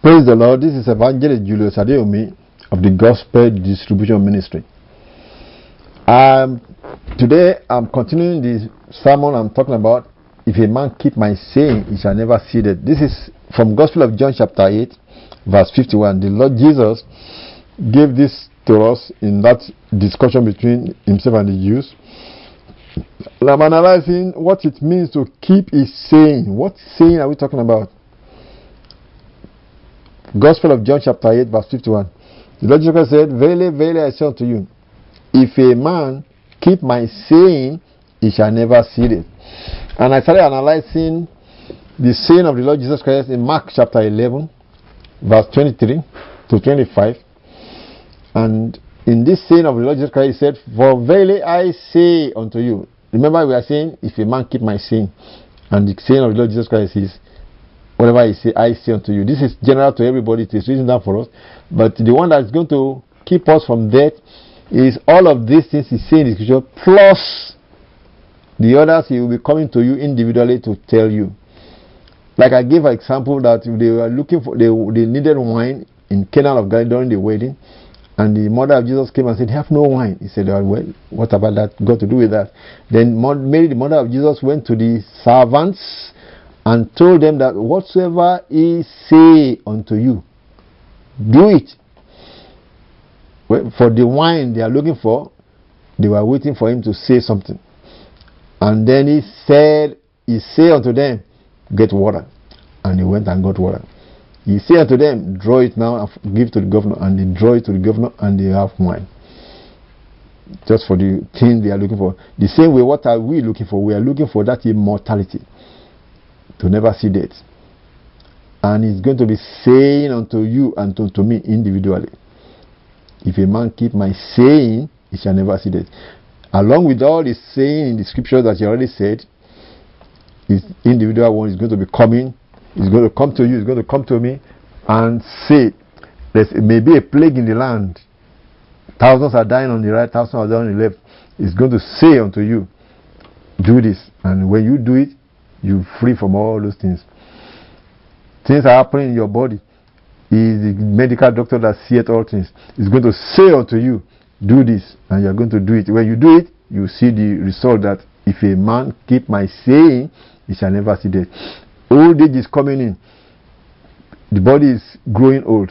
Praise the Lord. This is Evangelist Julius Adeomi of the Gospel Distribution Ministry. Today I'm continuing the sermon. I'm talking about, if a man keep my saying, he shall never see death. This is from Gospel of John chapter 8, verse 51. The Lord Jesus gave this to us in that discussion between himself and the Jews. I'm analyzing what it means to keep his saying. What saying are we talking about? Gospel of John chapter 8, verse 51. The Lord Jesus said, Verily, verily, I say unto you, if a man keep my saying, he shall never see it. And I started analyzing the saying of the Lord Jesus Christ in Mark chapter 11, verse 23 to 25. And in this saying of the Lord Jesus Christ, he said, For verily I say unto you. Remember, we are saying, if a man keep my saying. And the saying of the Lord Jesus Christ is, whatever I say unto you. This is general to everybody. It is written down for us. But the one that is going to keep us from death is all of these things he said in the scripture, plus the others he will be coming to you individually to tell you. Like I gave an example that they were looking for, they needed wine in Cana of Galilee during the wedding, and the mother of Jesus came and said, "They have no wine." He said, "Well, what about that got to do with that?" Then Mary, the mother of Jesus, went to the servants and told them that whatsoever he say unto you, do it. For the wine they are looking for, they were waiting for him to say something. And then he said unto them, get water. And they went and got water. He said unto them, draw it now and give to the governor. And they draw it to the governor and they have wine. Just for the thing they are looking for. The same way, what are we looking for? We are looking for that immortality, to never see death. And he's going to be saying unto you and unto me individually, if a man keep my saying, he shall never see death. Along with all the saying in the scripture that you already said, this individual one is going to be coming. He's going to come to you, he's going to come to me and say, there may be a plague in the land. Thousands are dying on the right, thousands are dying on the left. He's going to say unto you, do this. And when you do it, you're free from all those things. Things are happening in your body. He is the medical doctor that seeth all things. He's going to say unto you, do this, and you're going to do it. When you do it, you see the result that if a man keep my saying, he shall never see death. Old age is coming in. The body is growing old.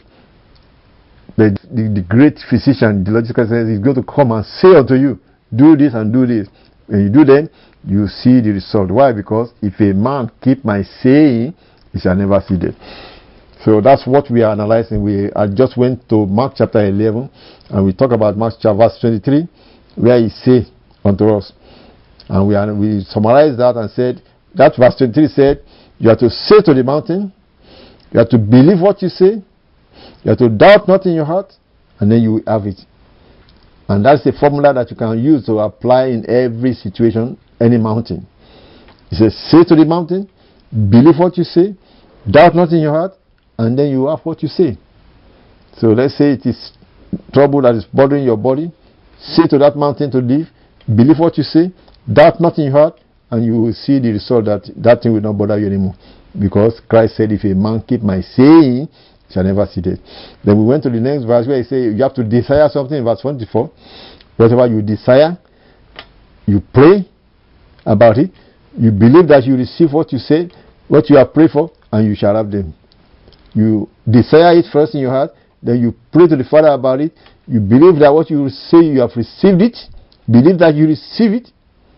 The great physician, the logical says, is going to come and say unto you, do this and do this. When you do then, you see the result. Why? Because if a man keep my saying, he shall never see death. So that's what we are analyzing. I just went to Mark chapter 11, and we talk about Mark chapter verse 23, where he said unto us. And we summarized that and said, that verse 23 said, you have to say to the mountain, you have to believe what you say, you have to doubt not in your heart, and then you will have it. And that's the formula that you can use to apply in every situation, any mountain. He says, say to the mountain, believe what you say, doubt not in your heart, and then you have what you say. So let's say it is trouble that is bothering your body. Say to that mountain to leave, believe what you say, doubt not in your heart, and you will see the result that thing will not bother you anymore. Because Christ said, if a man keep my saying, shall never see death. Then we went to the next verse where he said, you have to desire something in verse 24. Whatever you desire, you pray about it, you believe that you receive what you said, what you have prayed for, and you shall have them. You desire it first in your heart, then you pray to the Father about it, you believe that what you say you have received it, believe that you receive it,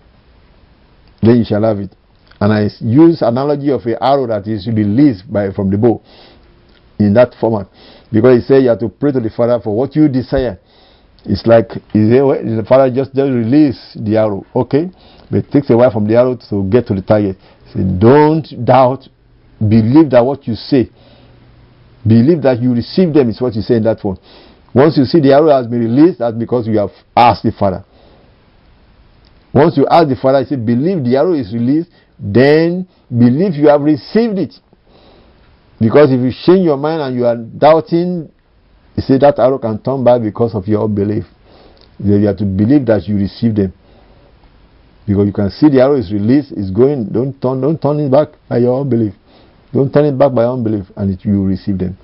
then you shall have it. And I use analogy of an arrow that is released from the bow in that format, because he said you have to pray to the Father for what you desire. It's like the Father just release the arrow, okay, but it takes a while from the arrow to get to the target. So don't doubt, believe that what you say, believe that you receive them is what you say in that one. Once you see the arrow has been released, that's because you have asked the Father. Once you ask the Father, he said, believe the arrow is released, then believe you have received it. Because if you change your mind and you are doubting, he said that arrow can turn back because of your unbelief. You have to believe that you receive them. Because you can see the arrow is released, it's going, don't turn it back by your unbelief. Don't turn it back by unbelief, and you will receive them.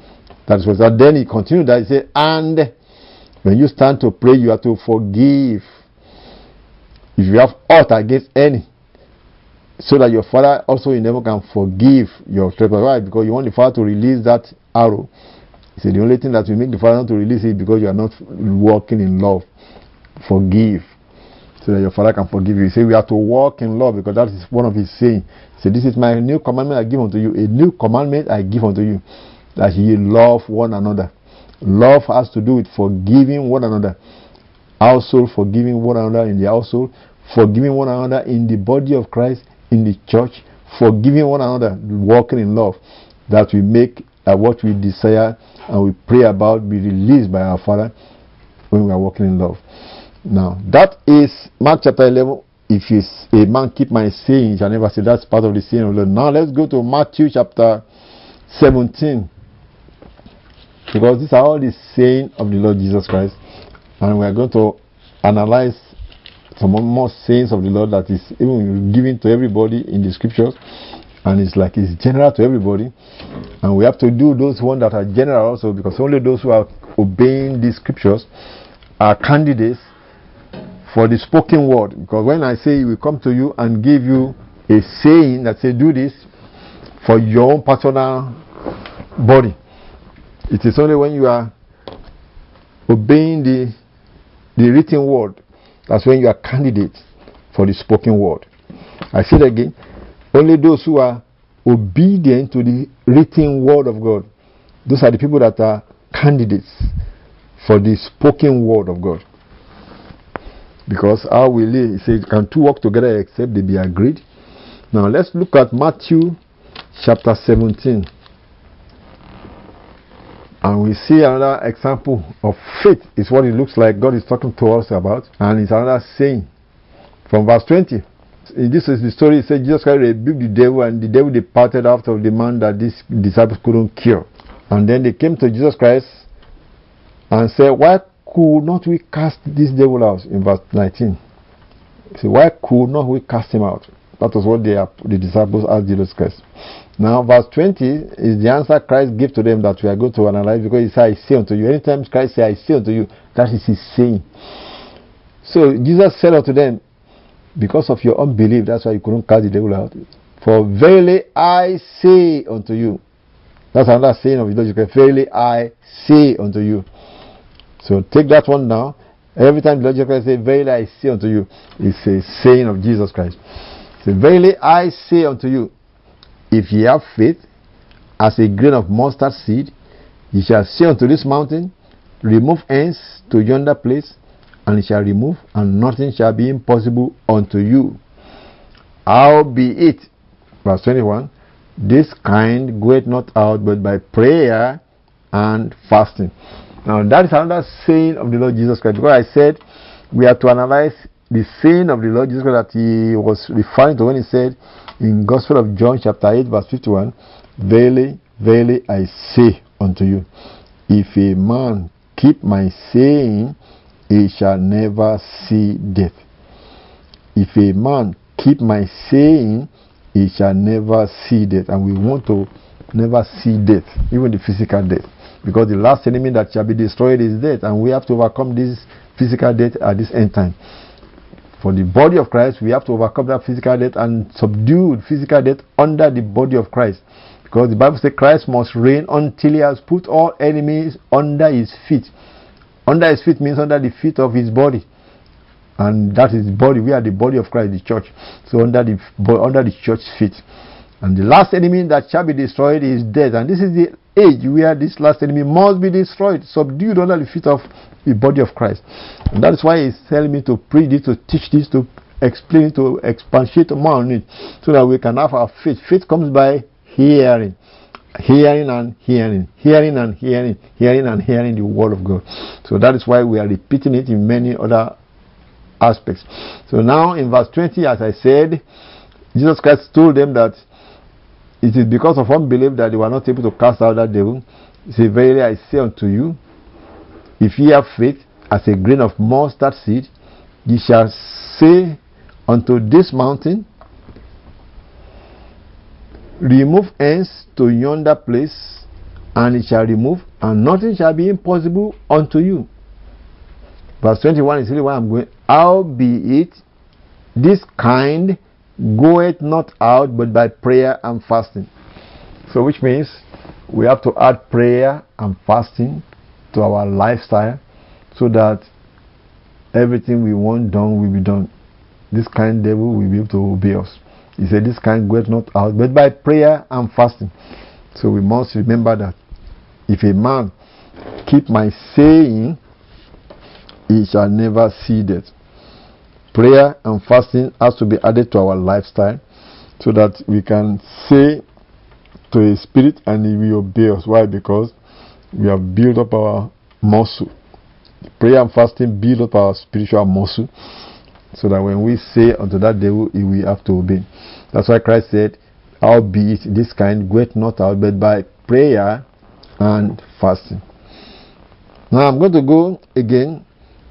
That is what. And then he continued that he said, and when you stand to pray, you have to forgive if you have aught against any, so that your Father also in heaven can forgive your trespass. Why? Because you want the Father to release that arrow. He said the only thing that will make the Father not to release it is because you are not walking in love. Forgive, so that your Father can forgive you. He said we have to walk in love, because that is one of his saying. He said, this is my new commandment I give unto you. A new commandment I give unto you, that ye love one another. Love has to do with forgiving one another. Household, forgiving one another in the household, forgiving one another in the body of Christ, in the church, forgiving one another, walking in love, that we make what we desire and we pray about be released by our Father when we are walking in love. Now, that is Mark chapter 11. If a man keep my saying, he shall never say. That's part of the saying of the Lord. Now, let's go to Matthew chapter 17. Because these are all the saying of the Lord Jesus Christ. And we are going to analyze some more sayings of the Lord that is even given to everybody in the scriptures, and it's general to everybody, and we have to do those ones that are general also, because only those who are obeying these scriptures are candidates for the spoken word. Because when I say we come to you and give you a saying that say do this for your own personal body, it is only when you are obeying the written word, that's when you are candidate for the spoken word. I say it again. Only those who are obedient to the written word of God, those are the people that are candidates for the spoken word of God. Because how we live, it says, can two walk together except they be agreed? Now let's look at Matthew chapter 17. And we see another example of faith. Is what it looks like God is talking to us about. And it's another saying from verse 20. This is the story. It said Jesus Christ rebuked the devil, and the devil departed after the man that these disciples couldn't cure. And then they came to Jesus Christ and said, why could not we cast this devil out? In verse 19. See, why could not we cast him out? That was what the disciples asked Jesus Christ. Now, verse 20 is the answer Christ gave to them that we are going to analyze, because he said, I say unto you. Anytime Christ says, I say unto you, that is his saying. So, Jesus said unto them, because of your unbelief, that's why you couldn't cast the devil out. For verily I say unto you. That's another saying of the Lord Jesus Christ. Verily I say unto you. So, take that one now. Every time the Lord Jesus Christ says, verily I say unto you, it's a saying of Jesus Christ. So, verily I say unto you, if ye have faith as a grain of mustard seed, ye shall say unto this mountain, remove hence to yonder place, and it shall remove, and nothing shall be impossible unto you. Howbeit, verse 21, this kind goeth not out but by prayer and fasting. Now that is another saying of the Lord Jesus Christ, because I said we have to analyze the saying of the Lord Jesus Christ that he was referring to when he said in Gospel of John chapter 8 verse 51, verily, verily I say unto you, if a man keep my saying, he shall never see death. If a man keep my saying, he shall never see death. And we want to never see death, even the physical death, because the last enemy that shall be destroyed is death, and we have to overcome this physical death at this end time. For the body of Christ, we have to overcome that physical death and subdue physical death under the body of Christ. Because the Bible says Christ must reign until he has put all enemies under his feet. Under his feet means under the feet of his body. And that is the body. We are the body of Christ, the church. So under the church's feet. And the last enemy that shall be destroyed is death. And this is the age where this last enemy must be destroyed, subdued under the feet of the body of Christ. And that is why he's telling me to preach this, to teach this, to explain it, to expatiate more on it, so that we can have our faith. Faith comes by hearing. Hearing and hearing. Hearing and hearing. Hearing and hearing the word of God. So that is why we are repeating it in many other aspects. So now in verse 20, as I said, Jesus Christ told them that it is because of unbelief that they were not able to cast out that devil. He said, verily I say unto you, if ye have faith as a grain of mustard seed, ye shall say unto this mountain, remove hence to yonder place, and it shall remove, and nothing shall be impossible unto you. Verse 21 is really where I'm going. Howbeit, this kind goeth not out but by prayer and fasting. So which means we have to add prayer and fasting to our lifestyle so that everything we want done will be done. This kind devil will be able to obey us. He said this kind goeth not out but by prayer and fasting. So we must remember that if a man keep my saying, he shall never see death. Prayer and fasting has to be added to our lifestyle so that we can say to a spirit and he will obey us. Why? Because we have built up our muscle. Prayer and fasting build up our spiritual muscle so that when we say unto that devil, he will have to obey. That's why Christ said, howbeit this kind goeth not out but by prayer and fasting. Now I'm going to go again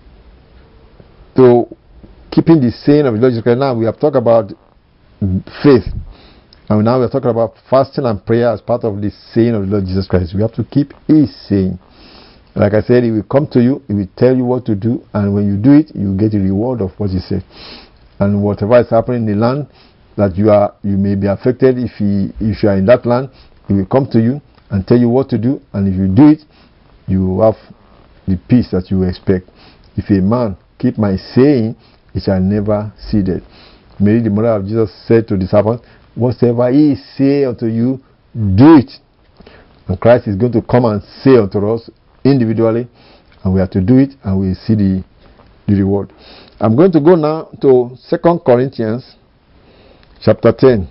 to keeping the saying of the Lord Jesus Christ. Now we have talked about faith, and now we are talking about fasting and prayer as part of the saying of the Lord Jesus Christ. We have to keep his saying. Like I said, he will come to you, he will tell you what to do, and when you do it, you get a reward of what he said. And whatever is happening in the land that you may be affected, if you are in that land, he will come to you and tell you what to do, and if you do it, you will have the peace that you expect. If a man keep my saying, he shall never see death. Mary, the mother of Jesus, said to the servant, whatsoever he say unto you, do it. And Christ is going to come and say unto us individually, and we have to do it, and we see the reward. I'm going to go now to 2 Corinthians chapter 10.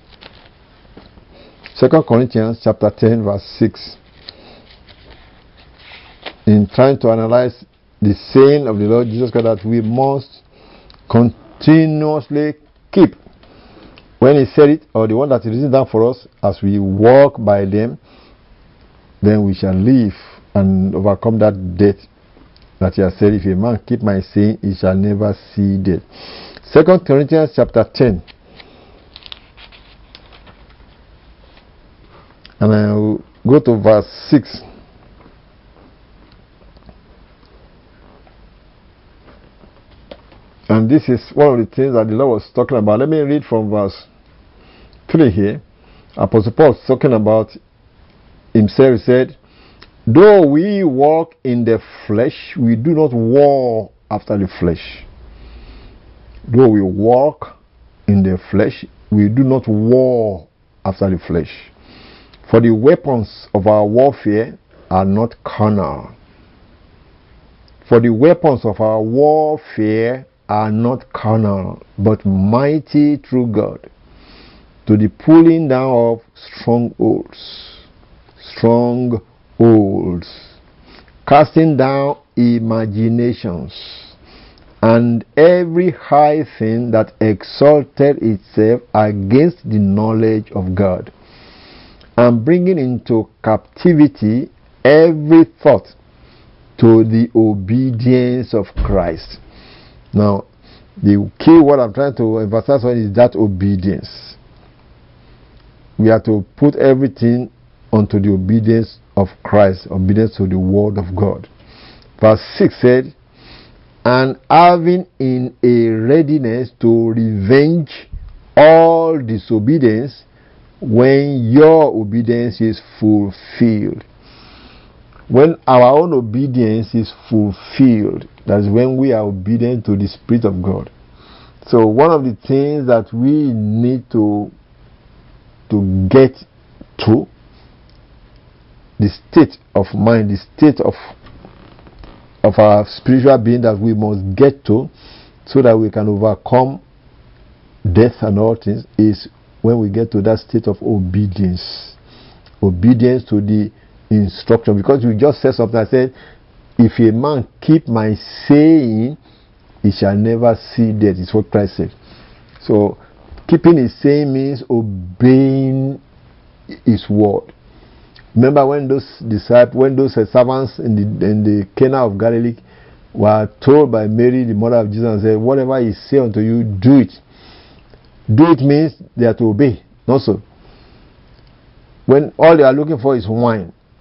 2 Corinthians chapter 10 verse 6. In trying to analyze the saying of the Lord Jesus Christ that we must continuously keep. When he said it, or the one that is written down for us, as we walk by them, then we shall live and overcome that death that he has said, if a man keep my saying, he shall never see death. 2 Corinthians chapter 10. And I will go to verse 6. And this is one of the things that the Lord was talking about. Let me read from verse 3 here. Apostle Paul was talking about himself. He said, though we walk in the flesh, we do not war after the flesh. Though we walk in the flesh, we do not war after the flesh. For the weapons of our warfare are not carnal. For the weapons of our warfare are not carnal, but mighty through God, to the pulling down of strongholds, casting down imaginations, and every high thing that exalted itself against the knowledge of God, and bringing into captivity every thought to the obedience of Christ. Now, the key word I'm trying to emphasize on is that obedience. We have to put everything onto the obedience of Christ, obedience to the word of God. Verse 6 said, and having in a readiness to revenge all disobedience when your obedience is fulfilled. When our own obedience is fulfilled, that's when we are obedient to the Spirit of God. So one of the things that we need to get to, the state of mind, the state of our spiritual being that we must get to, so that we can overcome death and all things, is when we get to that state of obedience. Obedience to the instruction. Because you just said something. I said, if a man keep my saying, he shall never see death. It's what Christ said. So keeping his saying means obeying his word. Remember when those disciples, when those servants in the Cana of Galilee were told by Mary, the mother of Jesus, and said, whatever he say unto you, do it. Do it means they are to obey. Not so. When all they are looking for is wine,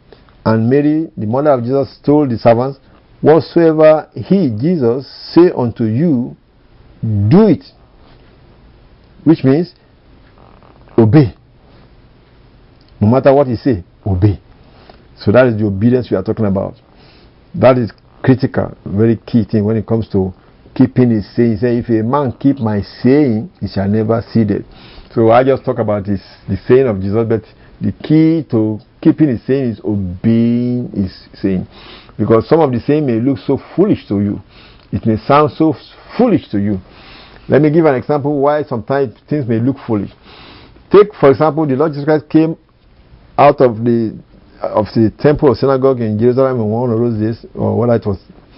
And Mary, the mother of Jesus, told the servants, whatsoever he, Jesus, say unto you, do it. Which means, obey. No matter what he say, obey. So that is the obedience we are talking about. That is critical, very key thing when it comes to keeping his saying. He said, if a man keep my saying, he shall never see death. So I just talk about this, the saying of Jesus, but the key to keeping his saying is obeying his saying. Because some of the saying may look so foolish to you. It may sound so foolish to you. Let me give an example why sometimes things may look foolish. Take, for example, the Lord Jesus Christ came out of the temple or synagogue in Jerusalem in one of those days, or whether it was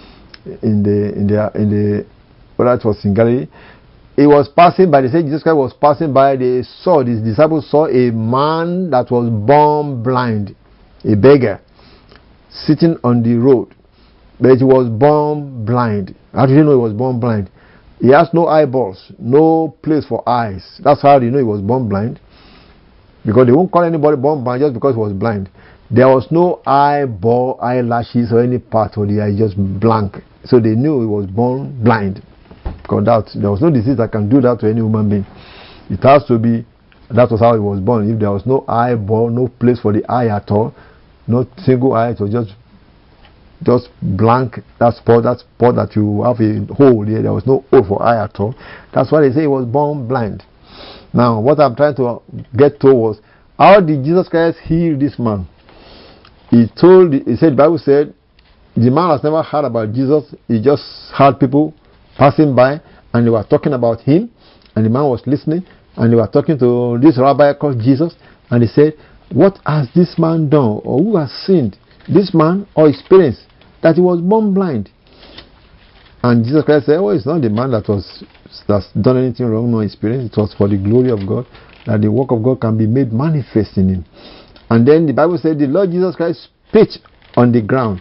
whether it was in Galilee. He was passing by. They say Jesus Christ was passing by. His disciples saw a man that was born blind, a beggar, sitting on the road, but he was born blind. How did you know he was born blind? He has no eyeballs, no place for eyes. That's how you know he was born blind. Because they won't call anybody born blind just because he was blind. There was no eyeball, eyelashes, or any part of the eye, just blank. So they knew he was born blind. Because there was no disease that can do that to any human being. It has to be, that was how he was born. If there was no eyeball, no place for the eye at all, no single eye, it was just blank. That spot that you have a hole there, there was no hole for eye at all. That's why they say he was born blind. Now, what I'm trying to get to was, how did Jesus Christ heal this man? He said, the Bible said, the man has never heard about Jesus. He just heard people passing by, and they were talking about him, and the man was listening, and they were talking to this rabbi called Jesus, and he said, what has this man done, or who has sinned, this man or experienced, that he was born blind? And Jesus Christ said, it's not the man that's done anything wrong, no experience. It was for the glory of God, that the work of God can be made manifest in him. And then the Bible said the Lord Jesus Christ spit on the ground.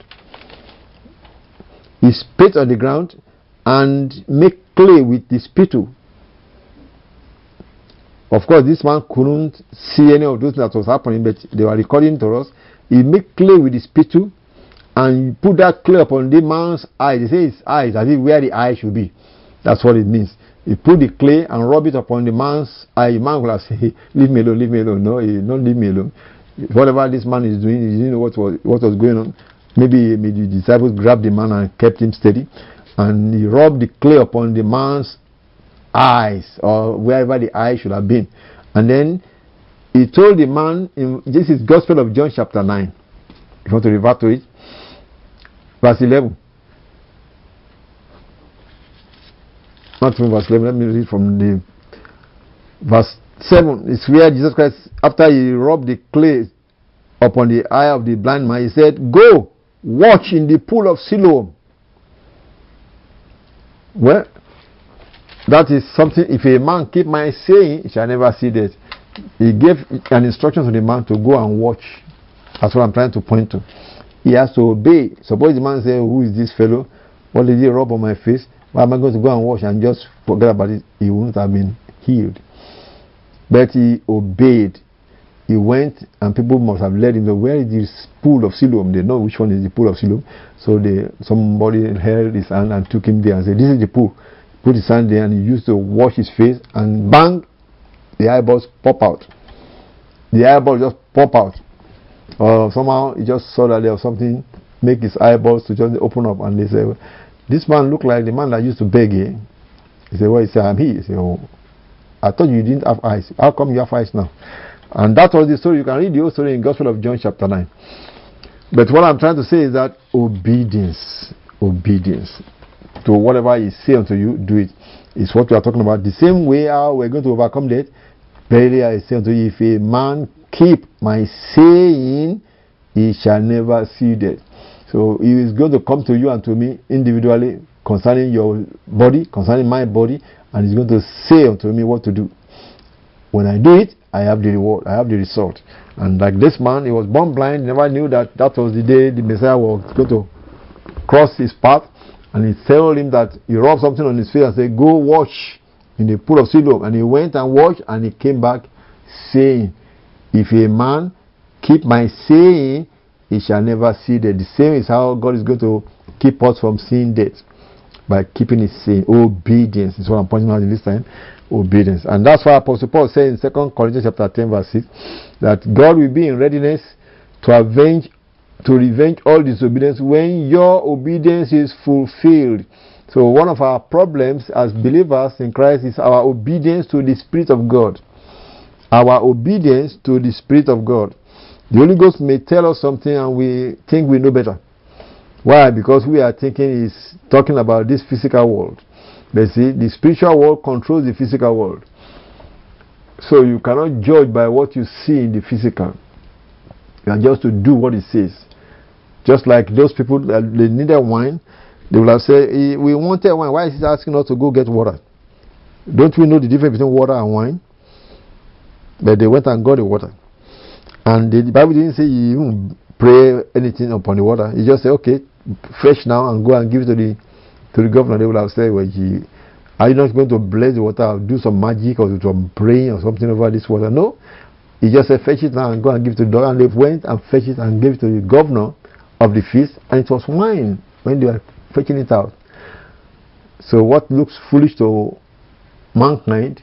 He spit on the ground and make clay with the spittle. Of course, this man couldn't see any of those that was happening, but they were recording to us. He made clay with the spittle and put that clay upon the man's eyes. They say his eyes, as if where the eye should be. That's what it means. He put the clay and rub it upon the man's eye. The man will have said, hey, leave me alone, leave me alone. No, he don't leave me alone. Whatever this man is doing, he didn't know what was going on. Maybe the disciples grabbed the man and kept him steady. And he rubbed the clay upon the man's eyes, or wherever the eye should have been. And then he told the man, this is Gospel of John chapter 9. If you want to revert to it. Verse 11. Not from verse 11, let me read from the verse 7. It's where Jesus Christ, after he rubbed the clay upon the eye of the blind man, he said, go, watch in the pool of Siloam. Well, that is something, if a man keep my saying, he shall never see death. He gave an instruction to the man to go and watch. That's what I'm trying to point to. He has to obey. Suppose the man says, who is this fellow? What did he rub on my face? Why am I going to go and wash and just forget about it? He wouldn't have been healed. But he obeyed. He went, and people must have led him to, where is this pool of Siloam? They know which one is the pool of Siloam. So somebody held his hand and took him there and said, this is the pool. Put his hand there, and he used to wash his face, and bang, the eyeballs pop out. The eyeballs just pop out. Or somehow he just saw that there was something make his eyeballs to just open up, and they said, well, this man looked like the man that used to beg here. He said, well, he said, I'm he. He said, oh, I thought you didn't have eyes. How come you have eyes now? And that was the story. You can read the whole story in Gospel of John chapter 9. But what I'm trying to say is that obedience to whatever he say unto you, do it. Is what we are talking about. The same way how we're going to overcome death. Verily I say unto you, if a man keep my saying, he shall never see death. So he is going to come to you and to me individually concerning your body, concerning my body, and he's going to say unto me what to do. When I do it, I have the reward, I have the result. And like this man, he was born blind, never knew that was the day the Messiah was going to cross his path. And he told him that he rubbed something on his face and said, go wash in the pool of Siloam. And he went and washed, and he came back saying, if a man keep my saying, he shall never see death. The same is how God is going to keep us from seeing death, by keeping His saying. Obedience is what I'm pointing out in this time. Obedience. And that's why Apostle Paul said in 2 Corinthians chapter 10 verse 6 that God will be in readiness to revenge all disobedience when your obedience is fulfilled. So one of our problems as believers in Christ is our obedience to the Spirit of God. Our obedience to the Spirit of God. The Holy Ghost may tell us something and we think we know better. Why? Because we are thinking He's talking about this physical world. But see, the spiritual world controls the physical world. So you cannot judge by what you see in the physical. You are just to do what it says. Just like those people that they needed wine, they will have said, we wanted wine. Why is He asking us to go get water? Don't we know the difference between water and wine? But they went and got the water. And the Bible didn't say you even pray anything upon the water. He just said, okay, fetch now and go and give it to the governor. They will have said, well, are you not going to bless the water or do some magic or some praying or something over this water? No. He just said, fetch it now and go and give it to the dog. And they went and fetched it and gave it to the governor of the feast. And it was wine when they were fetching it out. So what looks foolish to mankind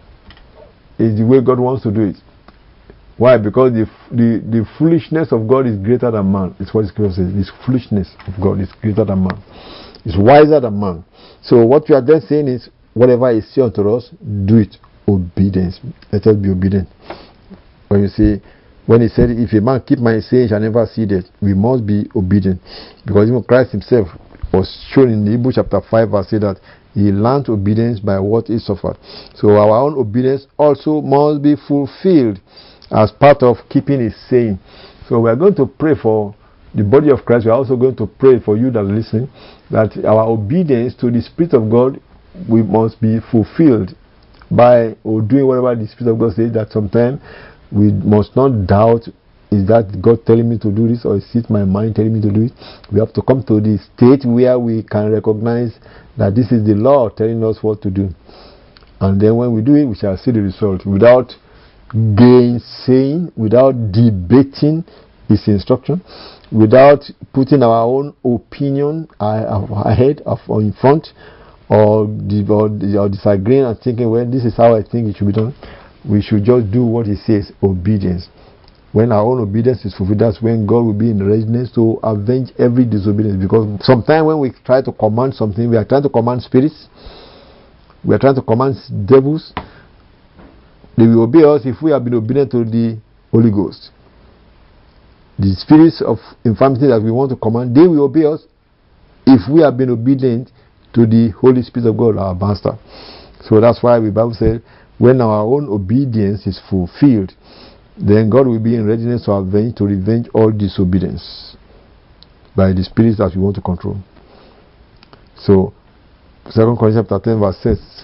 is the way God wants to do it. Why? Because the foolishness of God is greater than man. It's what Scripture says. This foolishness of God is greater than man. It's wiser than man. So what you are then saying is, whatever is said unto us, do it. Obedience. Let us be obedient. When you say, when He said, if a man keep my saying, he shall never see death, we must be obedient. Because even Christ Himself was shown in Hebrews chapter 5 verse 8 that He learned obedience by what He suffered. So our own obedience also must be fulfilled as part of keeping His saying. So we are going to pray for the body of Christ. We are also going to pray for you that are listening, that our obedience to the Spirit of God we must be fulfilled by doing whatever the Spirit of God says. That sometimes we must not doubt, is that God telling me to do this, or is it my mind telling me to do it? We have to come to the state where we can recognize that this is the Lord telling us what to do. And then when we do it, we shall see the result without gainsaying, without debating His instruction, without putting our own opinion ahead or in front, or disagreeing and thinking, well, this is how I think it should be done. We should just do what He says. Obedience. When our own obedience is fulfilled, that's when God will be in readiness to avenge every disobedience. Because sometimes when we try to command something, we are trying to command spirits, we are trying to command devils. They will obey us if we have been obedient to the Holy Ghost. The spirits of infirmity that we want to command, they will obey us if we have been obedient to the Holy Spirit of God, our Master. So that's why the Bible said, when our own obedience is fulfilled, then God will be in readiness to revenge all disobedience by the spirits that we want to control. So 2 Corinthians chapter 10 verse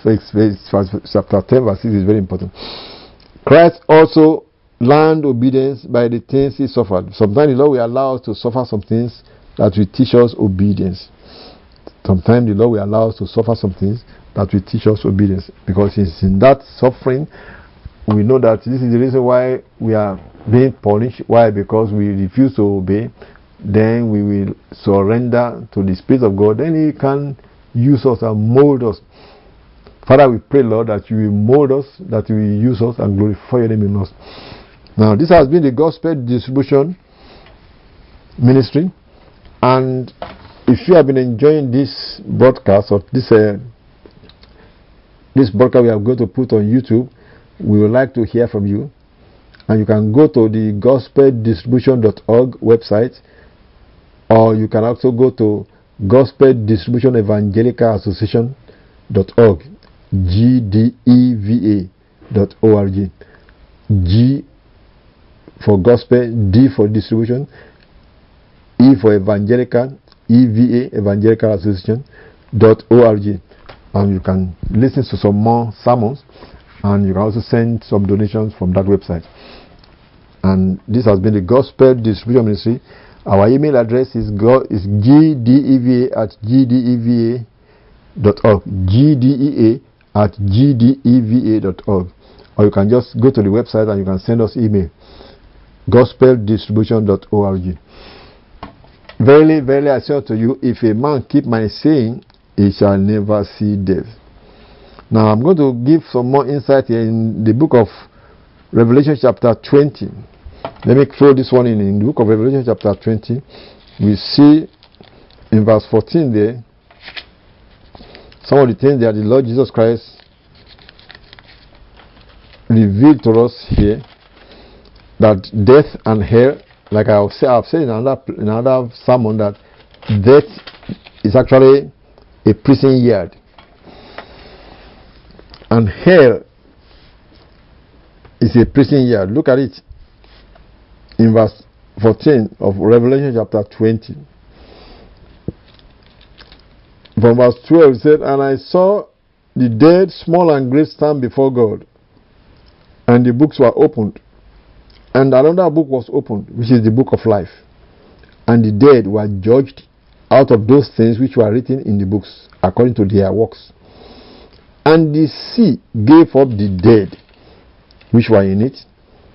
6 is very important. Christ also learned obedience by the things He suffered. Sometimes the Lord will allow us to suffer some things that will teach us obedience. Sometimes the Lord will allow us to suffer some things that will teach us obedience. Because it's in that suffering we know that this is the reason why we are being punished. Why? Because we refuse to obey. Then we will surrender to the Spirit of God. Then He can use us and mold us. Father, we pray, Lord, that You will mold us, that You will use us and glorify Your name in us. Now, this has been the Gospel Distribution Ministry. And if you have been enjoying this broadcast, or this broadcast we are going to put on YouTube, we would like to hear from you. And you can go to the gospeldistribution.org website, or you can also go to Gospel Distribution Evangelical Association.org, GDEVA.org. G for Gospel, D for Distribution, E for Evangelical, EVA, Evangelical Association.org. And you can listen to some more sermons, and you can also send some donations from that website. And this has been the Gospel Distribution Ministry. Our email address is gdeva@gdeva.org, gdea@gdeva.org. Or you can just go to the website and you can send us email. gospeldistribution.org. Verily, verily, I say unto you, if a man keep my saying, he shall never see death. Now, I'm going to give some more insight here in the book of Revelation chapter 20. Let me throw this one in the book of Revelation chapter 20. We see in verse 14 there, some of the things that the Lord Jesus Christ revealed to us here, that death and hell, like I've said in another sermon, that death is actually a prison yard, and hell is a prison yard. Look at it in verse 14 of Revelation chapter 20. From verse 12 it said, and I saw the dead, small and great, stand before God, and the books were opened. And another book was opened, which is the book of life. And the dead were judged out of those things which were written in the books, according to their works. And the sea gave up the dead which were in it,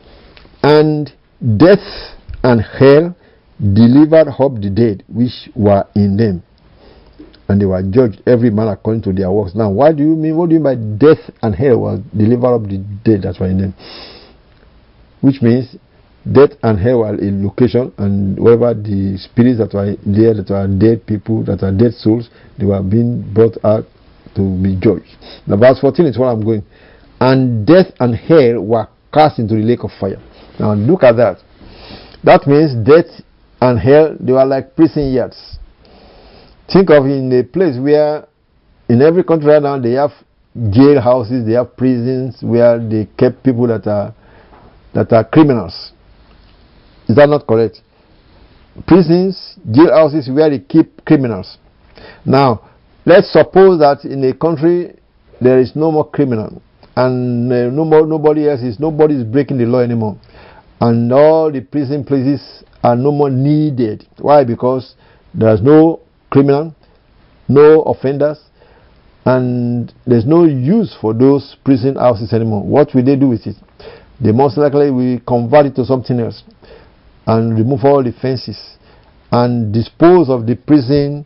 and death and hell delivered up the dead which were in them. And they were judged every man according to their works. Now, what do you mean by death and hell was delivered up the dead that were in them? Which means death and hell are a location, and wherever the spirits that were there, that are dead people, that are dead souls, they were being brought out to be judged. Now, verse 14 is where I'm going. And death and hell were cast into the lake of fire. Now, look at that. That means death and hell, they were like prison yards. Think of in a place where in every country right now they have jail houses, they have prisons where they kept people that are criminals. Is that not correct? Prisons, jail houses where they keep criminals. Now, let's suppose that in a country there is no more criminal, and nobody is breaking the law anymore, and all the prison places are no more needed. Why? Because there's no criminal, no offenders, and there's no use for those prison houses anymore. What will they do with it? They most likely will convert it to something else and remove all the fences and dispose of the prison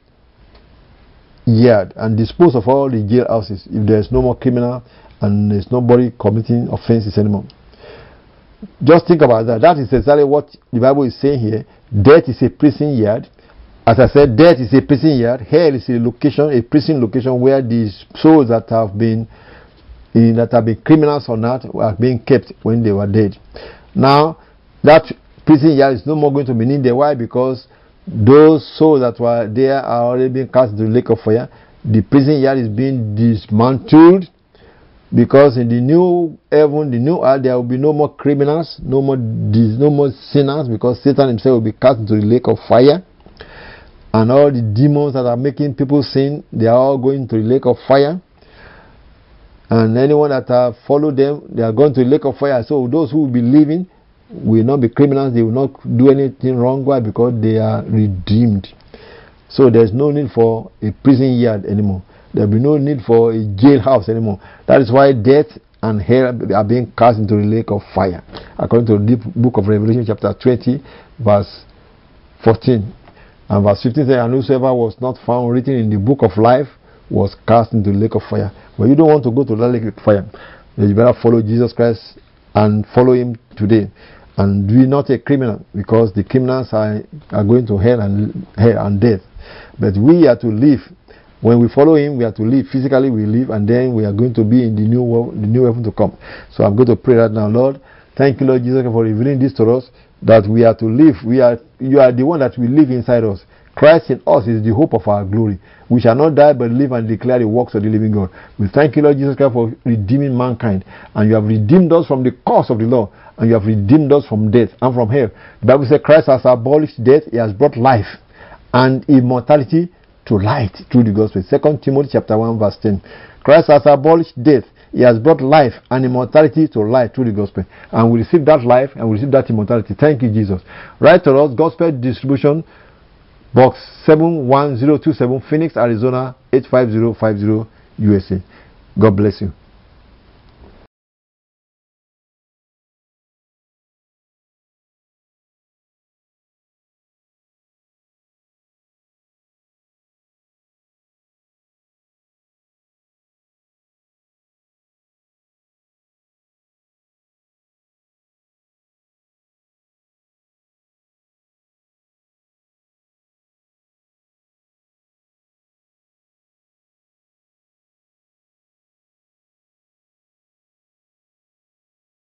yard and dispose of all the jail houses if there's no more criminal and there's nobody committing offenses anymore. Just think about that. That is exactly what the Bible is saying here. Death is a prison yard. As I said, death is a prison yard. Hell is a location, a prison location where these souls that have been criminals or not are being kept when they were dead. Now, that prison yard is no more going to be needed. Why? Because those souls that were there are already being cast into the lake of fire. The prison yard is being dismantled, because in the new heaven, the new earth, there will be no more criminals, no more sinners, because Satan himself will be cast into the lake of fire. And all the demons that are making people sin, they are all going to the lake of fire. And anyone that have followed them, they are going to the lake of fire. So those who will be living will not be criminals. They will not do anything wrong. Why? Because they are redeemed. So there's no need for a prison yard anymore. There will be no need for a jailhouse anymore. That is why death and hell are being cast into the lake of fire, according to the book of Revelation chapter 20, verse 14. And verse 15 says, and whosoever was not found written in the book of life was cast into the lake of fire. But you don't want to go to that lake of fire. You better follow Jesus Christ and follow him today. And be not a criminal, because the criminals are going to hell and death. But we are to live. When we follow him, we are to live. Physically we live, and then we are going to be in the new world, the new heaven to come. So I'm going to pray right now. Lord, thank you, Lord Jesus, for revealing this to us, that we are to live. You are the one that will live inside us. Christ in us is the hope of our glory. We shall not die but live and declare the works of the living God. We thank you, Lord Jesus Christ, for redeeming mankind. And you have redeemed us from the curse of the law. And you have redeemed us from death and from hell. The Bible says Christ has abolished death. He has brought life and immortality to light through the gospel. 2 Timothy chapter 1 verse 10. Christ has abolished death. He has brought life and immortality to light through the gospel. And we receive that life and we receive that immortality. Thank you, Jesus. Write to us, Gospel Distribution, Box 71027, Phoenix, Arizona 85050, USA. God bless you.